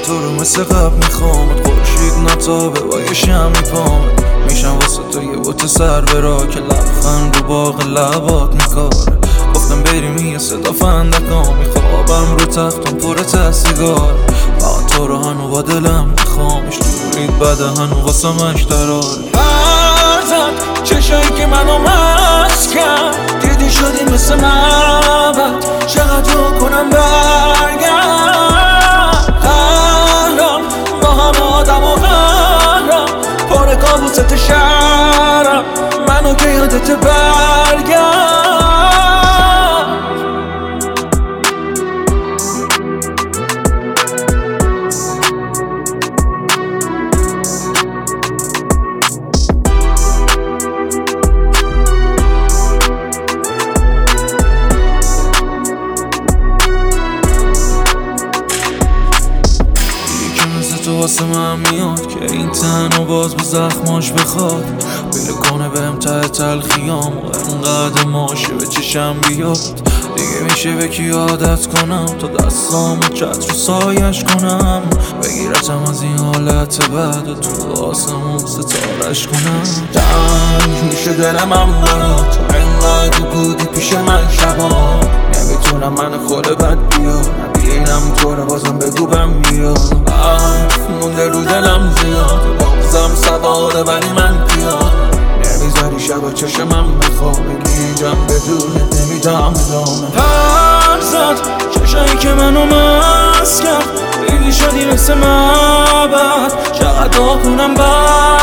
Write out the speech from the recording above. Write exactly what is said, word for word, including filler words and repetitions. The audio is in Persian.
تو رو مثل قبل میخوامت، خورشید نتابه با یه شم میپامت، میشم واسه تو یه بوت سر برا که لبخند رو باغ لبات میکاره. گفتم بریم یه صدا فندکا، میخوابم رو تختم پر تسیگار، فقط تو رو هنو با دلم میخوامش، دورید بده هنو واسه مش دراره. برزد چشایی که منو مست کرد، دیدی شدی مثل معبد، چقدر رو کنم برگرد. قهرم با همه آدم و قهرم، پر کابوست شهرم، منو که یادت برگرد. تو واسه من میاد که این تن و باز به زخماش بخواد، بیله کنه بهم ته تلخیام و انقدر ماشه به چشم بیاد. دیگه میشه به کی عادت کنم تا دستامو چت رو سایش کنم، بگیرتم از این حالت بد و تو آسمون ستارش کنم. تنگ میشه دلم هم برات، انقدر بودی پیش من شبا، نمیتونم من خود بد بیاد، نبینم تو رو بازم بگو بم بیاد. مونده رو دلم زیاد، بازم سواره ولی من پیاد، نمیذاری شب چشمم بخواب، بگیجم بدون نمیدم دامه. فرزد چشایی که منو مست کرد، دیدی شدی مثل معبد، چقدر کنم بر